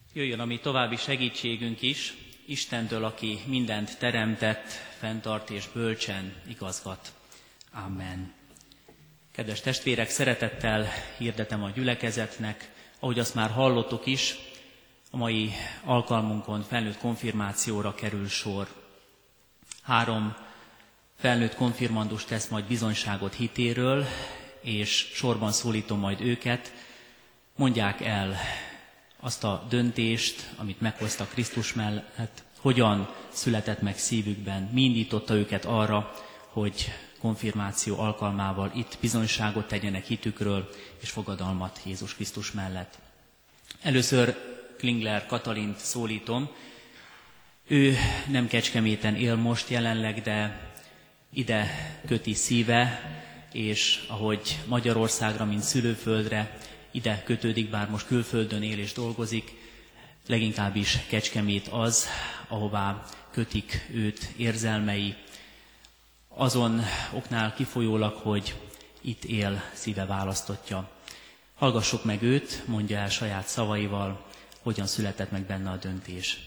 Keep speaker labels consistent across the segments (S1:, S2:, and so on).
S1: Jöjjön a mi további segítségünk is, Istentől, aki mindent teremtett, fenntart és bölcsen igazgat. Amen. Kedves testvérek, szeretettel hirdetem a gyülekezetnek, ahogy azt már hallottuk is, a mai alkalmunkon felnőtt konfirmációra kerül sor. 3 felnőtt konfirmandus tesz majd bizonyságot hitéről, és sorban szólítom majd őket, mondják el azt a döntést, amit meghoztak Krisztus mellett, hogyan született meg szívükben, mi indította őket arra, hogy konfirmáció alkalmával itt bizonyságot tegyenek hitükről és fogadalmat Jézus Krisztus mellett. Először Klingler Katalint szólítom. Ő nem Kecskeméten él most jelenleg, de ide köti szíve, és ahogy Magyarországra, mint szülőföldre, ide kötődik, bár most külföldön él és dolgozik, leginkább is Kecskemét az, ahová kötik őt érzelmei, azon oknál kifolyólag, hogy itt él, szíve választottja. Hallgassuk meg őt, mondja el saját szavaival, hogyan született meg benne a döntés.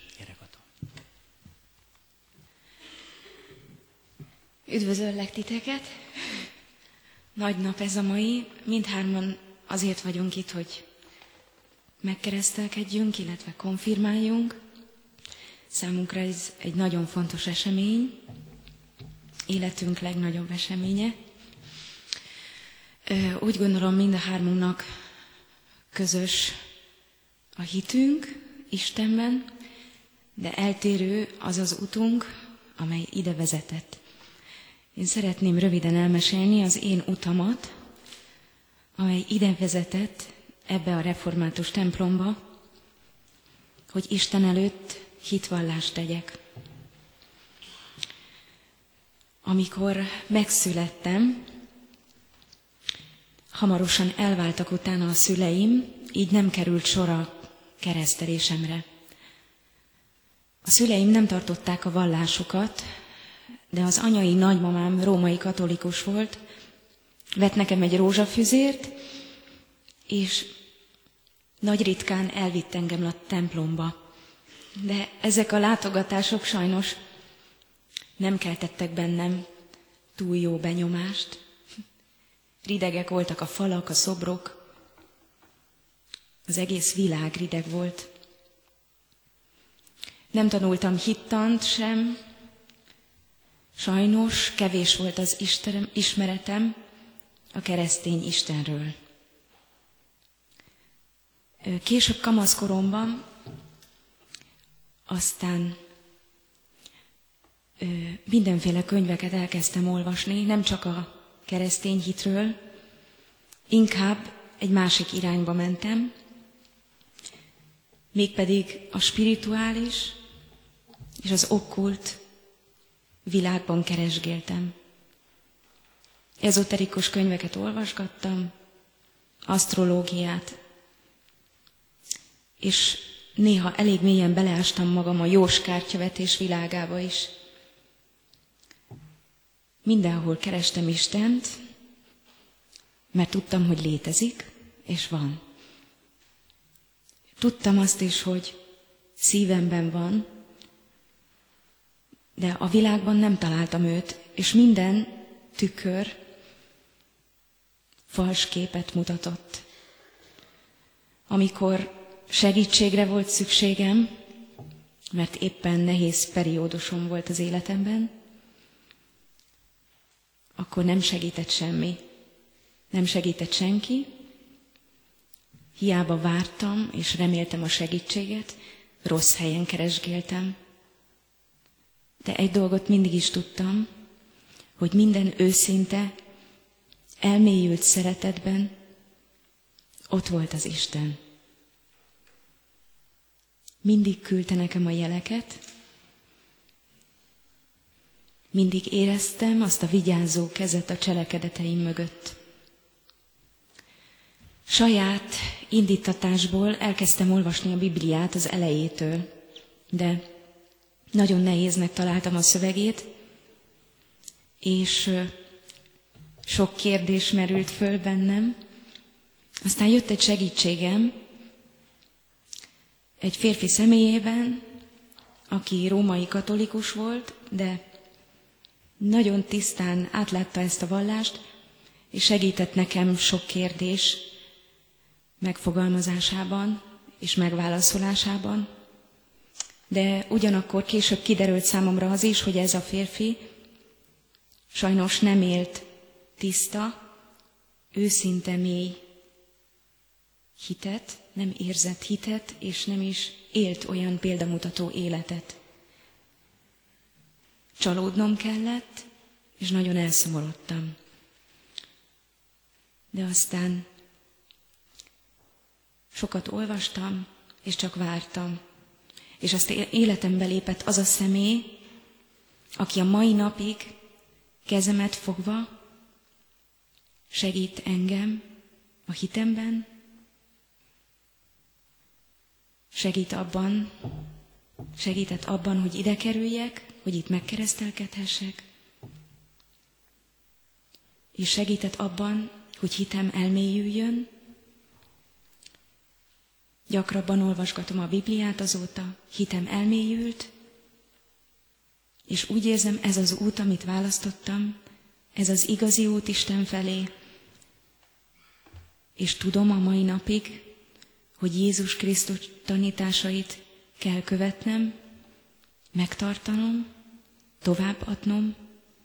S2: Üdvözöllek titeket! Nagy nap ez a mai, mindhárman azért vagyunk itt, hogy megkeresztelkedjünk, illetve konfirmáljunk. Számunkra ez egy nagyon fontos esemény, életünk legnagyobb eseménye. Úgy gondolom, mind a hármunknak közös a hitünk Istenben, de eltérő az az utunk, amely ide vezetett. Én szeretném röviden elmesélni az én utamat, amely ide vezetett ebbe a református templomba, hogy Isten előtt hitvallást tegyek. Amikor megszülettem, hamarosan elváltak utána a szüleim, így nem került sor a keresztelésemre. A szüleim nem tartották a vallásukat, de az anyai nagymamám római katolikus volt, vett nekem egy rózsafüzért, és nagy ritkán elvitt engem a templomba. De ezek a látogatások sajnos nem keltettek bennem túl jó benyomást. Ridegek voltak a falak, a szobrok, az egész világ rideg volt. Nem tanultam hittant sem, sajnos kevés volt az ismeretem a keresztény Istenről. Később kamaszkoromban aztán mindenféle könyveket elkezdtem olvasni, nem csak a keresztény hitről, inkább egy másik irányba mentem, mégpedig a spirituális és az okkult világban keresgéltem. Ezoterikus könyveket olvasgattam, asztrológiát, és néha elég mélyen beleástam magam a jóskártyavetés világába is. Mindenhol kerestem Istent, mert tudtam, hogy létezik, és van. Tudtam azt is, hogy szívemben van, de a világban nem találtam őt, és minden tükör fals képet mutatott. Amikor segítségre volt szükségem, mert éppen nehéz periódusom volt az életemben, akkor nem segített semmi. Nem segített senki. Hiába vártam és reméltem a segítséget, rossz helyen keresgéltem. De egy dolgot mindig is tudtam, hogy minden őszinte, elmélyült szeretetben ott volt az Isten. Mindig küldte nekem a jeleket, mindig éreztem azt a vigyázó kezet a cselekedeteim mögött. Saját indítatásból elkezdtem olvasni a Bibliát az elejétől, de nagyon nehéznek találtam a szövegét, és sok kérdés merült föl bennem. Aztán jött egy segítségem, egy férfi személyében, aki római katolikus volt, de nagyon tisztán átlátta ezt a vallást, és segített nekem sok kérdés megfogalmazásában és megválaszolásában. De ugyanakkor később kiderült számomra az is, hogy ez a férfi sajnos nem élt tiszta, őszinte mély hitet, nem érzett hitet, és nem is élt olyan példamutató életet. Csalódnom kellett, és nagyon elszomorodtam. De aztán sokat olvastam, és csak vártam. És azt életembe lépett az a személy, aki a mai napig kezemet fogva segít engem a hitemben, segített abban, hogy ide kerüljek, hogy itt megkeresztelkedhessek, és segített abban, hogy hitem elmélyüljön. Gyakrabban olvasgatom a Bibliát azóta, hitem elmélyült, és úgy érzem, ez az út, amit választottam, ez az igazi út Isten felé, és tudom a mai napig, hogy Jézus Krisztus tanításait kell követnem, megtartanom, továbbadnom,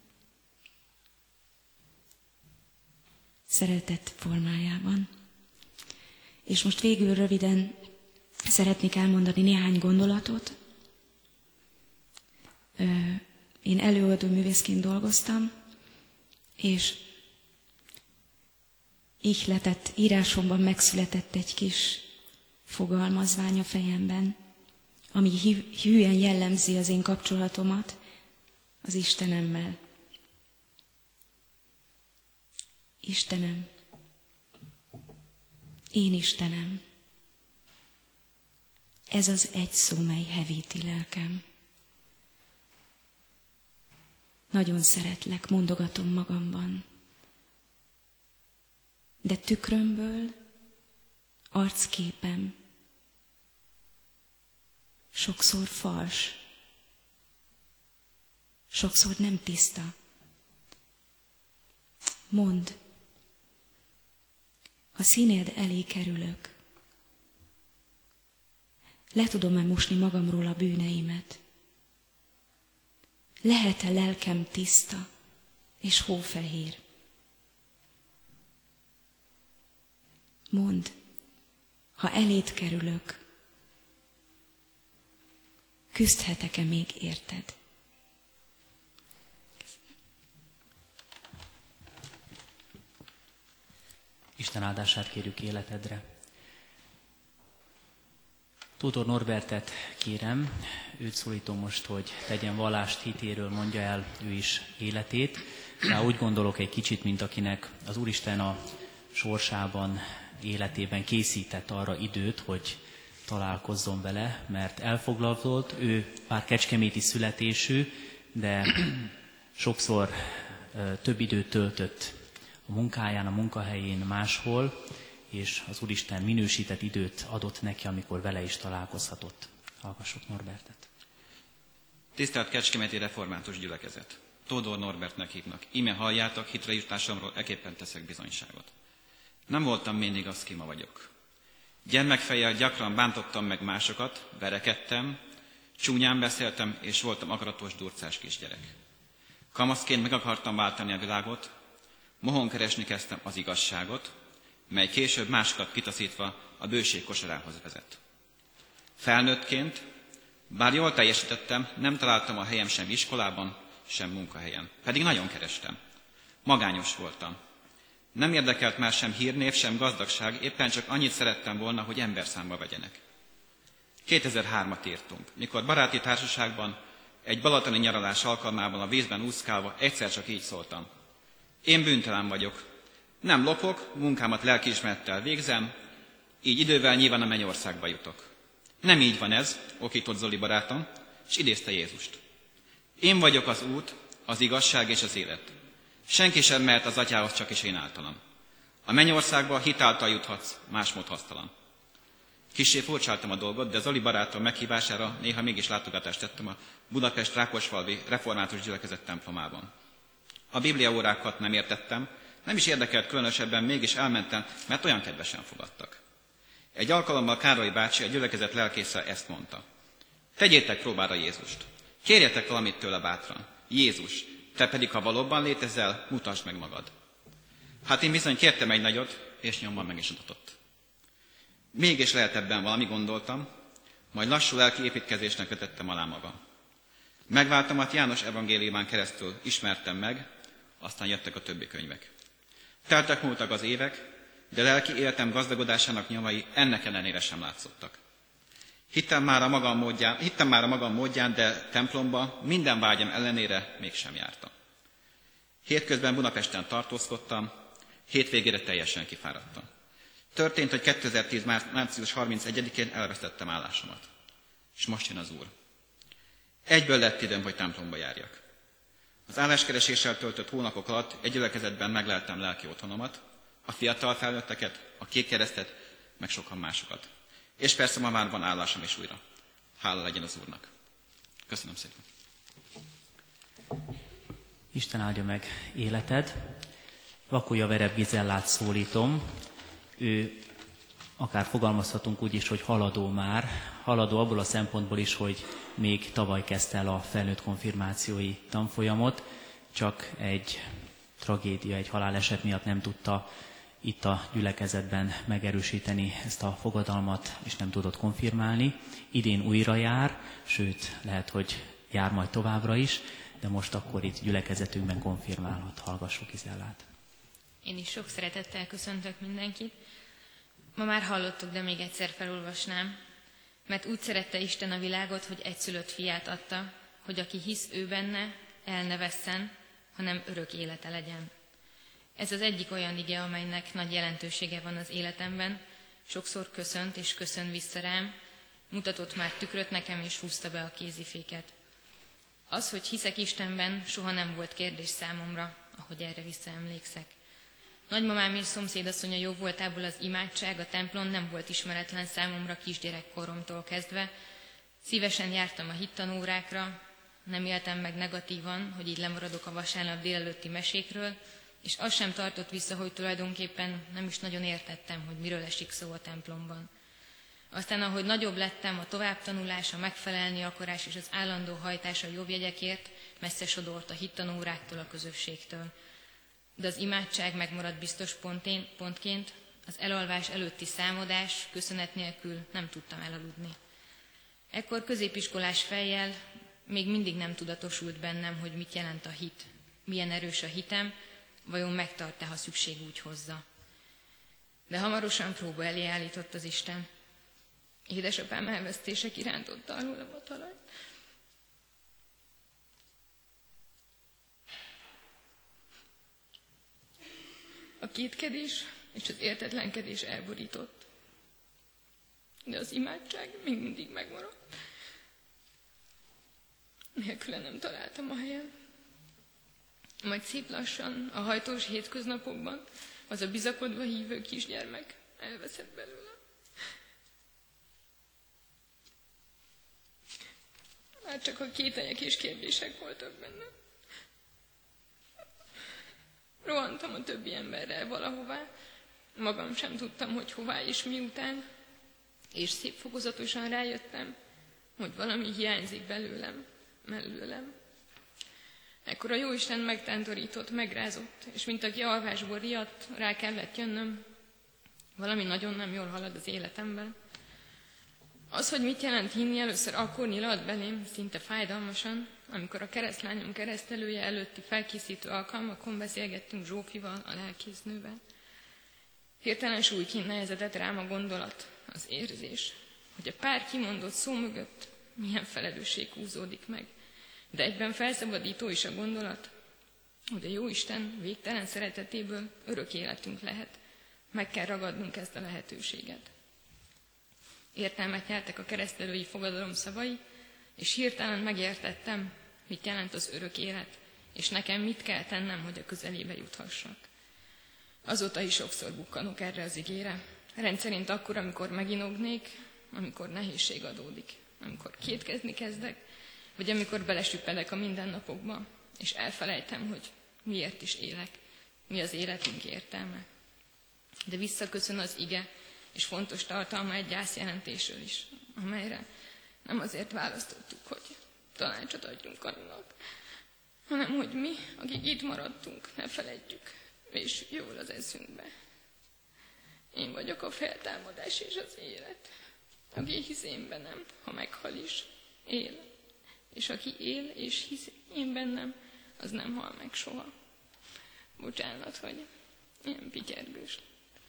S2: szeretet formájában. És most végül röviden szeretnék elmondani néhány gondolatot. Én előadó művészként dolgoztam, és ihletett írásomban megszületett egy kis fogalmazvány a fejemben, ami hűen jellemzi az én kapcsolatomat az Istenemmel. Istenem, én Istenem, ez az egy szó, mely hevíti lelkem. Nagyon szeretlek, mondogatom magamban, de tükrömből arcképem sokszor fals, sokszor nem tiszta. Mondd, ha színéd elé kerülök, le tudom-e mosni magamról a bűneimet? Lehet-e lelkem tiszta és hófehér? Mondd, ha eléd kerülök, küzdhetek-e még érted?
S1: Isten áldását kérjük életedre. Tóth Norbertet kérem, őt szólítom most, hogy tegyen vallást hitéről, mondja el ő is életét. De úgy gondolok egy kicsit, mint akinek az Úristen a sorsában, életében készített arra időt, hogy találkozzon vele, mert elfoglalt volt, ő bár kecskeméti születésű, de sokszor több időt töltött a munkáján, a munkahelyén, máshol, és az Úristen minősített időt adott neki, amikor vele is találkozhatott. Hallgassuk Norbertet.
S3: Tisztelt Kecskeméti Református Gyülekezet! Tóth Norbertnek hívnak. Íme halljátok, hitre jutásomról eképpen teszek bizonyságot. Nem voltam mindig az, ki ma vagyok. Gyermekfejjel gyakran bántottam meg másokat, verekedtem, csúnyán beszéltem, és voltam akaratos durcás kisgyerek. Kamaszként meg akartam váltani a világot, mohon keresni kezdtem az igazságot, mely később másokat kitaszítva a bőség kosarához vezet. Felnőttként, bár jól teljesítettem, nem találtam a helyem sem iskolában, sem munkahelyen. Pedig nagyon kerestem. Magányos voltam. Nem érdekelt már sem hírnév, sem gazdagság, éppen csak annyit szerettem volna, hogy emberszámba vegyenek. 2003-at írtunk, mikor baráti társaságban egy balatoni nyaralás alkalmával a vízben úszkálva egyszer csak így szóltam. Én bűntelen vagyok. Nem lopok, munkámat lelkiismerettel végzem, így idővel nyilván a mennyországba jutok. Nem így van ez, okított Zoli barátom, és idézte Jézust. Én vagyok az út, az igazság és az élet. Senki sem mehet az atyához, csak is én általam. A mennyországba hitáltal juthatsz, másmód hasztalan. Kissé furcsáltam a dolgot, de Zoli barátom meghívására néha mégis látogatást tettem a Budapest Rákosfalvi Református Gyülekezet templomában. A bibliaórákat nem értettem, nem is érdekelt különösebben, mégis elmentem, mert olyan kedvesen fogadtak. Egy alkalommal Károly bácsi, a gyülekezet lelkésze ezt mondta: tegyétek próbára Jézust, kérjetek valamit tőle bátran. Jézus, te pedig, ha valóban létezel, mutasd meg magad. Hát én bizony kértem egy nagyot, és nyomban meg is adatott. Mégis lehet ebben valami, gondoltam, majd lassú lelki építkezésnek vetettem alá magam. Megváltamat János evangéliumán keresztül ismertem meg, aztán jöttek a többi könyvek. Teltek múltak az évek, de lelki életem gazdagodásának nyomai ennek ellenére sem látszottak. Hittem már a magam módján, de templomba minden vágyam ellenére mégsem jártam. Hétközben Budapesten tartózkodtam, hétvégére teljesen kifáradtam. Történt, hogy 2010. március 31-én elvesztettem állásomat. És most jön az Úr. Egyből lett időm, hogy templomba járjak. Az álláskereséssel töltött hónapok alatt egy gyülekezetben megleltem lelki otthonomat, a fiatal felnőtteket, a Kék Keresztet, meg sokan másokat. És persze ma már van állásom is újra. Hála legyen az Úrnak. Köszönöm szépen.
S1: Isten áldja meg életed. Vakulja Vereb Gizellát szólítom. Ő, akár fogalmazhatunk úgy is, hogy haladó már. Haladó abból a szempontból is, hogy még tavaly kezdte el a felnőtt konfirmációi tanfolyamot, csak egy tragédia, egy haláleset miatt nem tudta itt a gyülekezetben megerősíteni ezt a fogadalmat, és nem tudott konfirmálni. Idén újra jár, sőt, lehet, hogy jár majd továbbra is, de most akkor itt gyülekezetünkben konfirmálhat. Hallgassuk Gizellát.
S4: Én is sok szeretettel köszöntök mindenkit. Ma már hallottuk, de még egyszer felolvasnám. Mert úgy szerette Isten a világot, hogy egyszülött fiát adta, hogy aki hisz ő benne, el ne vesszen, hanem örök élete legyen. Ez az egyik olyan ige, amelynek nagy jelentősége van az életemben. Sokszor köszönt és köszön vissza rám, mutatott már tükröt nekem és húzta be a kéziféket. Az, hogy hiszek Istenben, soha nem volt kérdés számomra, ahogy erre visszaemlékszek. Nagymamám és szomszédasszonya jó voltából az imádság, a templom nem volt ismeretlen számomra kisgyerekkoromtól kezdve. Szívesen jártam a hittanórákra, nem éltem meg negatívan, hogy így lemaradok a vasárnap délelőtti mesékről, és az sem tartott vissza, hogy tulajdonképpen nem is nagyon értettem, hogy miről esik szó a templomban. Aztán, ahogy nagyobb lettem, a továbbtanulás, a megfelelni akarás és az állandó hajtás a jobb jegyekért messze sodort a hittanóráktól, a közösségtől. De az imádság megmaradt biztos pontként, az elalvás előtti számadás, köszönet nélkül nem tudtam elaludni. Ekkor középiskolás fejjel még mindig nem tudatosult bennem, hogy mit jelent a hit, milyen erős a hitem, vajon megtart-e, ha szükség úgy hozza. De hamarosan próba elé állított az Isten. Édesapám elvesztések irántotta alólam a talajt. A kétkedés és az értetlenkedés elborított, de az imádság még mindig megmaradt. Nélküle nem találtam a helyen. Majd szép lassan, a hajtós hétköznapokban az a bizakodva hívő kisgyermek elveszett belőle. Már csak a kételyek és kérdések voltak benne. Rohantam a többi emberrel valahová, magam sem tudtam, hogy hová és miután, és szép fokozatosan rájöttem, hogy valami hiányzik belőlem, mellőlem. Ekkor a Jóisten megtántorított, megrázott, és mint aki alvásból riadt, rá kellett jönnöm, valami nagyon nem jól halad az életemben. Az, hogy mit jelent hinni, először akkor nyilalt belém, szinte fájdalmasan, amikor a keresztlányom keresztelője előtti felkészítő alkalmakon beszélgettünk Zsófival, a lelkésznővel. Hirtelen súlyként nehezedett rám a gondolat, az érzés, hogy a pár kimondott szó mögött milyen felelősség húzódik meg. De egyben felszabadító is a gondolat, hogy a Jóisten végtelen szeretetéből örök életünk lehet. Meg kell ragadnunk ezt a lehetőséget. Értelmet nyertek a keresztelői fogadalom szavai, és hirtelen megértettem, mit jelent az örök élet, és nekem mit kell tennem, hogy a közelébe juthassak. Azóta is sokszor bukkanok erre az igére. Rendszerint akkor, amikor meginognék, amikor nehézség adódik, amikor kétkezni kezdek, vagy amikor belesüppedek a mindennapokba, és elfelejtem, hogy miért is élek, mi az életünk értelme. De visszaköszön az ige, és fontos tartalma egy gyászjelentésről is, amelyre nem azért választottuk, hogy tanácsot adjunk annak, hanem hogy mi, akik itt maradtunk, ne feledjük, és jól az eszünkbe. Én vagyok a feltámadás és az élet. Aki hisz én bennem, ha meghal is, él. És aki él és hisz én bennem, az nem hal meg soha. Bocsánat, hogy ilyen pityergős.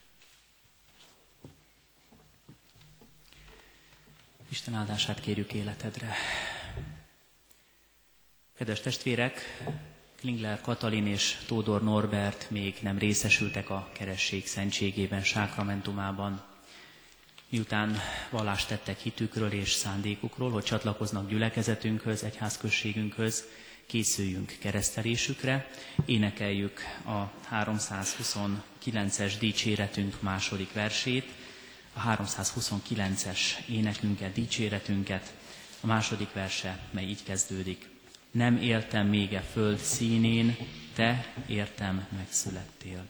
S1: Isten áldását kérjük életedre. Kedves testvérek, Klingler Katalin és Tódor Norbert még nem részesültek a keresztség szentségében, sákramentumában. Miután vallást tettek hitükről és szándékukról, hogy csatlakoznak gyülekezetünkhöz, egyházközségünkhöz, készüljünk keresztelésükre, énekeljük a 329-es dicséretünk második versét, a 329-es énekünket, dicséretünket, a második verse, mely így kezdődik. Nem éltem még e föld színén, te értem megszülettél.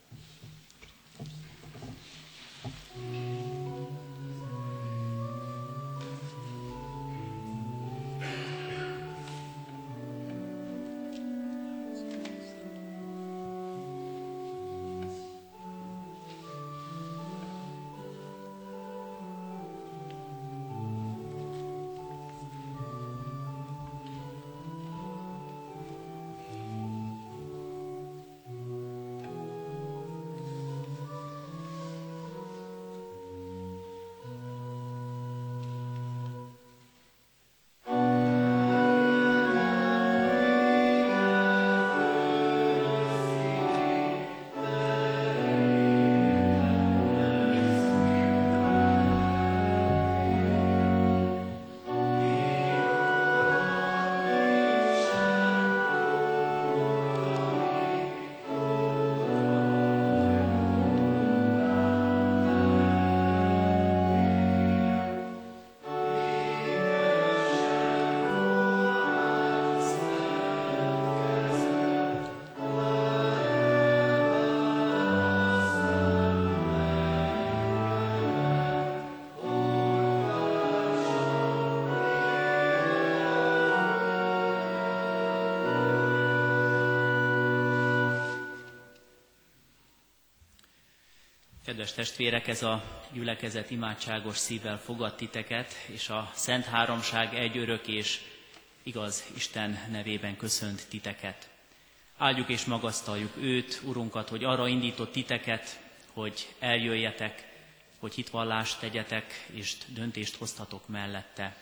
S1: Kedves testvérek, ez a gyülekezet imádságos szívvel fogad titeket, és a Szent Háromság egy örök és igaz Isten nevében köszönt titeket. Áldjuk és magasztaljuk őt, Urunkat, hogy arra indított titeket, hogy eljöjjetek, hogy hitvallást tegyetek, és döntést hoztatok mellette.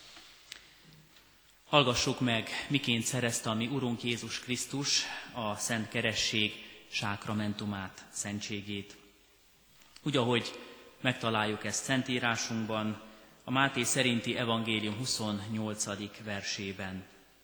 S1: Hallgassuk meg, miként szerezte a mi Urunk Jézus Krisztus a Szent Keresztség sákramentumát, szentségét. Úgy, ahogy megtaláljuk ezt Szentírásunkban, a Máté szerinti evangélium 28. versében.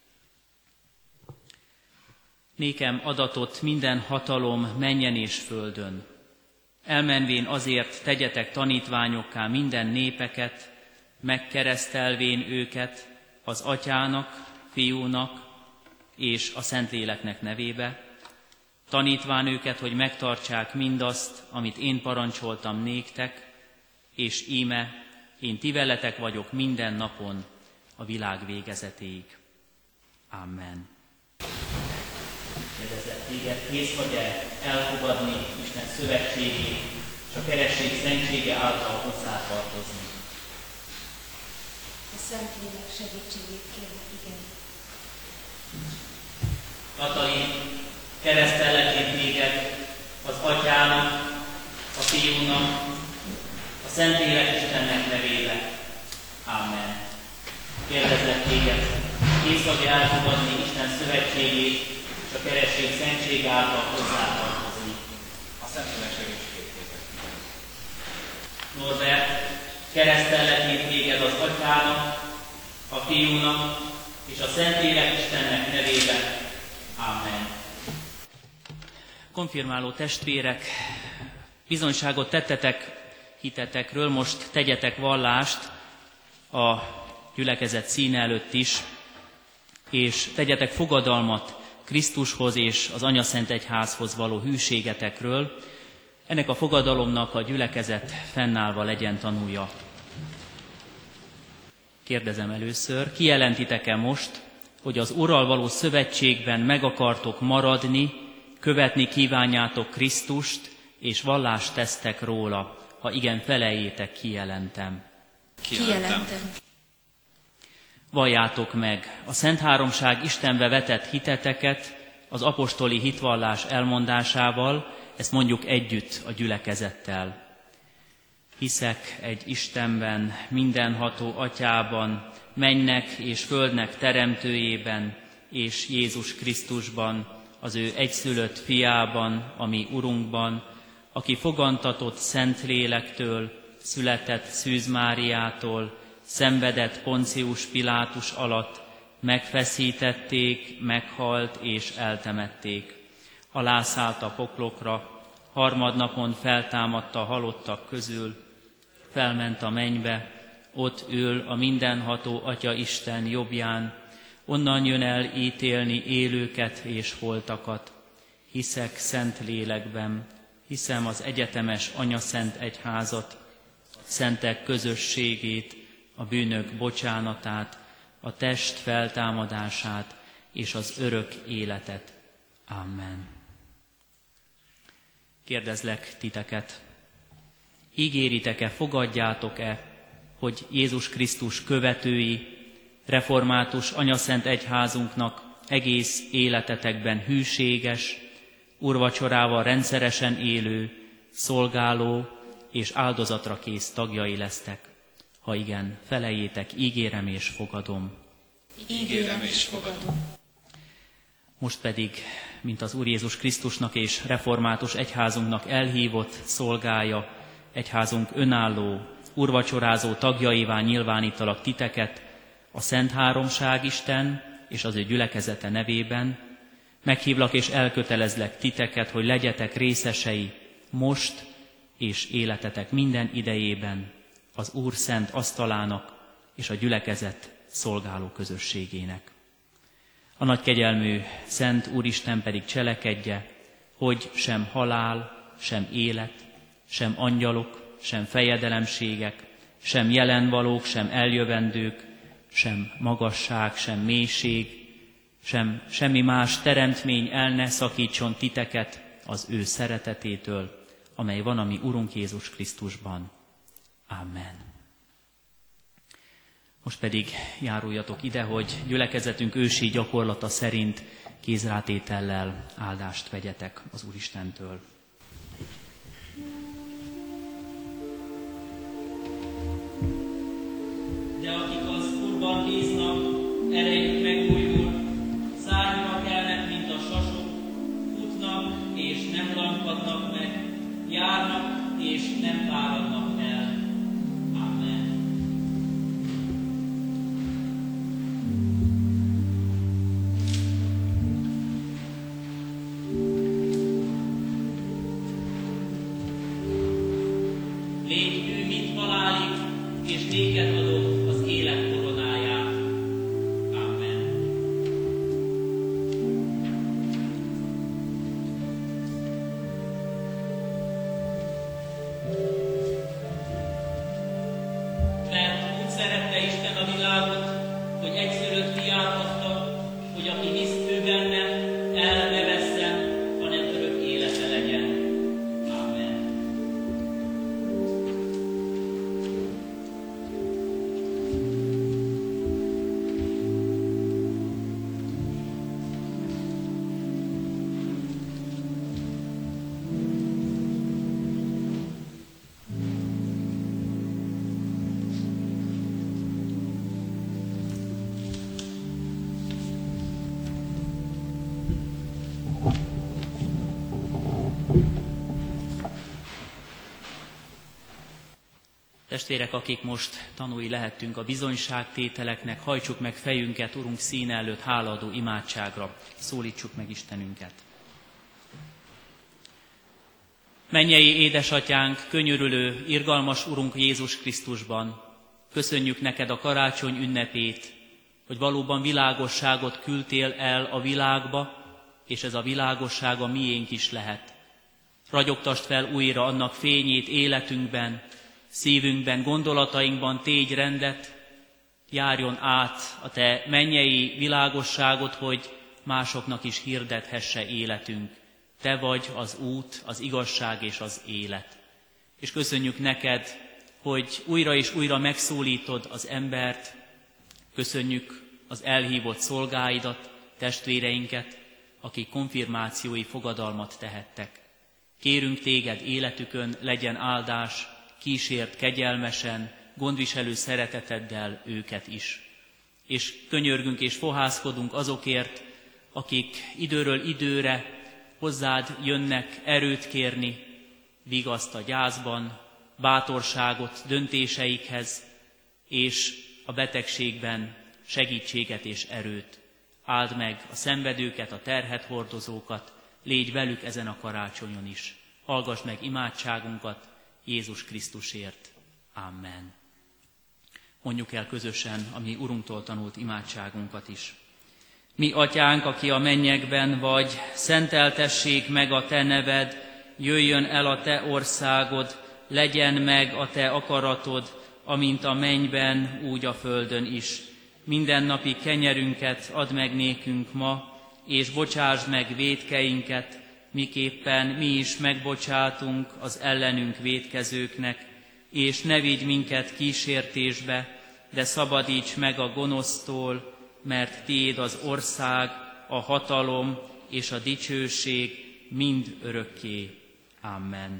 S1: Nékem adatott minden hatalom mennyen és földön. Elmenvén azért tegyetek tanítványokká minden népeket, megkeresztelvén őket az Atyának, Fiúnak és a Szentléleknek nevébe, tanítván őket, hogy megtartsák mindazt, amit én parancsoltam néktek, és íme, én ti veletek vagyok minden napon a világ végezetéig. Amen. Kérdezett téged, kész vagy-e elfogadni Isten szövetségét, és a keresztség szentsége által hozzátartozni?
S2: A Szentlélek segítségét kérlek, igen.
S1: Katalin, keresztellek én téged az Atyának, a Fiúnak, a Szentlélek Istennek nevébe. Amen. Kérdezlek téged, kész vagy elfogadni Isten szövetségét, és a keresztség szentsége által hozzátartozni?
S3: A Szentlélek segítségét kérlek.
S1: Norbert, keresztellek én téged az Atyának, a Fiúnak és a Szentlélek Istennek nevébe. Amen. Konfirmáló testvérek, bizonyságot tettetek hitetekről. Most tegyetek vallást a gyülekezet színe előtt is, és tegyetek fogadalmat Krisztushoz és az Anyaszent Egyházhoz való hűségetekről. Ennek a fogadalomnak a gyülekezet fennállva legyen tanúja. Kérdezem először, kijelentitek-e most, hogy az Urral való szövetségben meg akartok maradni, követni kívánjátok Krisztust, és vallást tesztek róla? Ha igen, feleljétek, kijelentem.
S4: Kijelentem.
S1: Valljátok meg a Szent Háromság Istenbe vetett hiteteket az apostoli hitvallás elmondásával, ezt mondjuk együtt a gyülekezettel. Hiszek egy Istenben, mindenható Atyában, mennek és földnek teremtőjében, és Jézus Krisztusban, az ő egyszülött fiában, a mi Urunkban, aki fogantatott Szentlélektől, született Szűz Máriától, szenvedett Poncius Pilátus alatt, megfeszítették, meghalt és eltemették. Alászállt a poklokra, harmadnapon feltámadta a halottak közül, felment a mennybe, ott ül a mindenható Atya Isten jobbján, onnan jön el ítélni élőket és holtakat. Hiszek szent lélekben, hiszem az egyetemes Anyaszent Egyházat, szentek közösségét, a bűnök bocsánatát, a test feltámadását és az örök életet. Amen. Kérdezlek titeket, ígéritek-e, fogadjátok-e, hogy Jézus Krisztus követői, református Anyaszent Egyházunknak egész életetekben hűséges, úrvacsorával rendszeresen élő, szolgáló és áldozatra kész tagjai lesztek? Ha igen, feleljétek, ígérem és fogadom.
S4: Ígérem és fogadom.
S1: Most pedig, mint az Úr Jézus Krisztusnak és református egyházunknak elhívott szolgája, egyházunk önálló, úrvacsorázó tagjaivá nyilvánítalak titeket a Szent Háromság Isten és az ő gyülekezete nevében. Meghívlak és elkötelezlek titeket, hogy legyetek részesei most és életetek minden idejében az Úr szent asztalának és a gyülekezet szolgáló közösségének. A nagy kegyelmű Szent Úristen pedig cselekedje, hogy sem halál, sem élet, sem angyalok, sem fejedelemségek, sem jelenvalók, sem eljövendők, sem magasság, sem mélység, semmi más teremtmény el ne szakítson titeket az ő szeretetétől, amely van a mi Urunk Jézus Krisztusban. Amen. Most pedig járuljatok ide, hogy gyülekezetünk ősi gyakorlata szerint kézrátétellel áldást vegyetek az Úristentől. De akik az Úrban bíznak, erejük megújul, szárnyra kelnek, mint a sasok, futnak és nem lankadnak meg, járnak és nem fáradnak el. Amen. Légy ő, mint halálig, és néked adok az élet koronáját. Amen. Mert úgy szerette Isten a világot, hogy egyszülött fiát adta, hogy aki hisz ő benne, el ne vesszen, hanem örök élete legyen. Amen. Testvérek, akik most tanúi lehettünk a bizonyságtételeknek, hajtsuk meg fejünket Urunk színe előtt hálaadó imádságra, szólítsuk meg Istenünket. Mennyei édesatyánk, könyörülő, irgalmas Urunk Jézus Krisztusban, köszönjük neked a karácsony ünnepét, hogy valóban világosságot küldtél el a világba, és ez a világosság a miénk is lehet. Ragyogtasd fel újra annak fényét életünkben, szívünkben, gondolatainkban, tégy rendet, járjon át a te mennyei világosságot, hogy másoknak is hirdethesse életünk. Te vagy az út, az igazság és az élet. És köszönjük neked, hogy újra és újra megszólítod az embert, köszönjük az elhívott szolgáidat, testvéreinket, akik konfirmációi fogadalmat tehettek. Kérünk téged, életükön legyen áldás, kísért kegyelmesen, gondviselő szereteteddel őket is. És könyörgünk és fohászkodunk azokért, akik időről időre hozzád jönnek erőt kérni, vigaszt a gyászban, bátorságot döntéseikhez, és a betegségben segítséget és erőt. Áld meg a szenvedőket, a terhet hordozókat, légy velük ezen a karácsonyon is. Hallgass meg imádságunkat Jézus Krisztusért. Amen. Mondjuk el közösen a mi Urunktól tanult imádságunkat is. Mi atyánk, aki a mennyekben vagy, szenteltessék meg a te neved, jöjjön el a te országod, legyen meg a te akaratod, amint a mennyben, úgy a földön is. Mindennapi kenyerünket add meg nékünk ma, és bocsásd meg vétkeinket, miképpen mi is megbocsátunk az ellenünk vétkezőknek, és ne vigy minket kísértésbe, de szabadíts meg a gonosztól, mert tiéd az ország, a hatalom és a dicsőség mind örökké. Amen.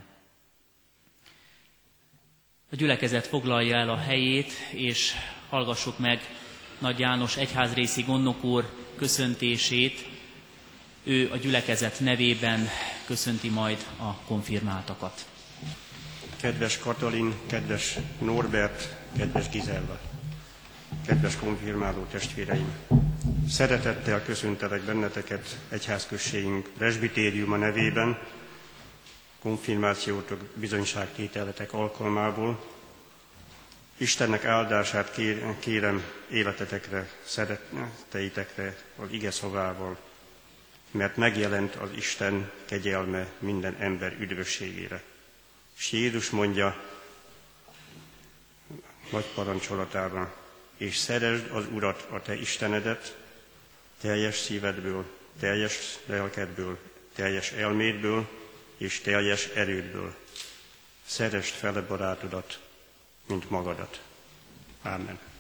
S1: A gyülekezet foglalja el a helyét, és hallgassuk meg Nagy János egyházrészi gondnok úr köszöntését. Ő a gyülekezet nevében köszönti majd a konfirmáltakat.
S5: Kedves Katalin, kedves Norbert, kedves Gizella, kedves konfirmáló testvéreim! Szeretettel köszöntelek benneteket egyházközségünk presbitériuma nevében, konfirmációtok bizonyságtételetek alkalmából. Istennek áldását kérem életetekre, szeretteitekre az ige szavával, mert megjelent az Isten kegyelme minden ember üdvösségére. És Jézus mondja nagy parancsolatában, és szeresd az Urat, a te Istenedet, teljes szívedből, teljes lelkedből, teljes elmédből és teljes erődből. Szeresd fele barátodat, mint magadat. Ámen.